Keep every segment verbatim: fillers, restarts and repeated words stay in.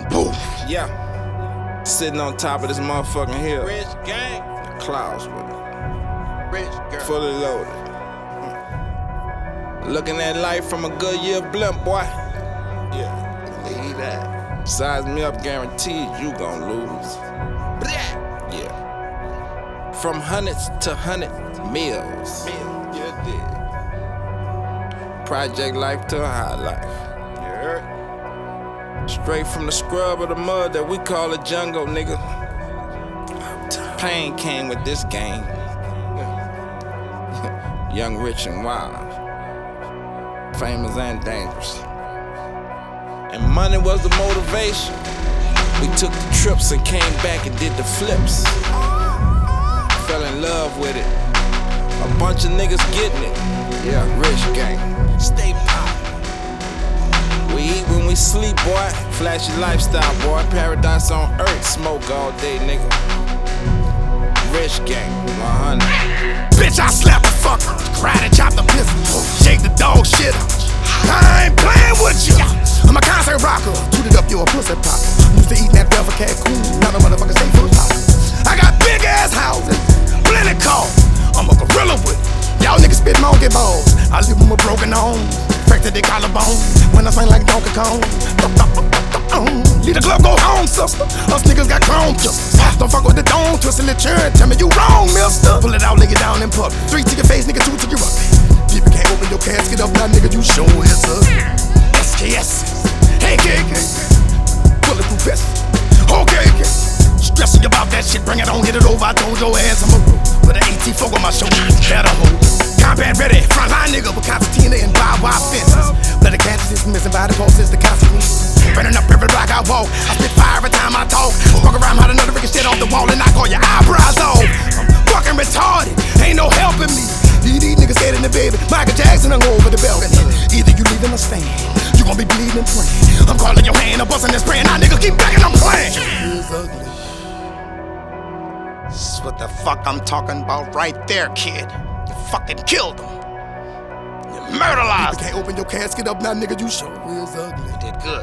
Boom. Yeah. Sitting on top of this motherfucking hill. Rich gang. The clouds with me. Rich girl. Fully loaded. Looking at life from a good year blimp, boy. Yeah, believe that. Size me up, guaranteed you gon' lose. Yeah. From hundreds to hundred meals. Yeah, did. Project life to a high life. You heard? Straight from the scrub of the mud that we call the jungle, nigga. Pain came with this game. Young, rich, and wild. Famous and dangerous. And money was the motivation. We took the trips and came back and did the flips. Fell in love with it. A bunch of niggas getting it. Yeah, rich gang. Stay pop. We eat when we sleep, boy. Flashy lifestyle, boy. Paradise on earth. Smoke all day, nigga. Rich gang, one hundred. Bitch, I slap a fucker. Ride and chop the pistol. Shake the dog shit up. I ain't playing with you. I'm a concert rocker. Tooted up, you a pussy popper. Used to eat that Belva cat cool. Now the motherfuckers stay full of power. I got big ass houses. Plenty cars. I'm a gorilla with it. Y'all niggas spit monkey balls. I live with my broken arms. Fractured their collarbone. When I sing like Donkey Kong. Leave the club, go home, sister. Us niggas got chrome pistols. Don't fuck with the dome, twisting the churn. Tell me you wrong, mister. Pull it out, lay it down in public. Three to your face, nigga, two to your up. People can't open your casket up now, nigga, you sure is a S K S. Hey, K K. Bulletproof vest. Okay, K. Stressing about that shit, bring it on, get it over. I told your ass I'm a root. With an AT four on my shoulder, better hold. Combat ready, frontline nigga with concertina and barbed wire fences. Let the cancer missing by the pulses, the consequences. Burning up every block I walk. I spit fire every time I talk. Walk around how another freaking shit off the wall and knock all your eyebrows off. I'm fucking retarded, ain't no helping me. These, these niggas scared in the baby. Michael Jackson hung over the balcony. Either you leaving or staying. You gon' be bleeding and praying. I'm calling your hand, I'm busting and spraying. Now niggas keep begging, I'm playing. It's ugly. This is what the fuck I'm talking about right there, kid. You fucking killed them. You murderized. You can't open your casket up now, nigga. You sure is ugly. You did good.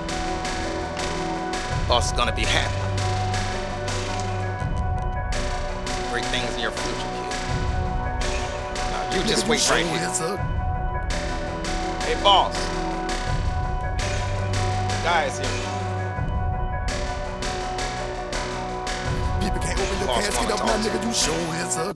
Boss is gonna be happy. Great things in your future, kid. Now you just wait right here. Hey, boss. Guys here. People can't open your casket up now, nigga. You sure is ugly.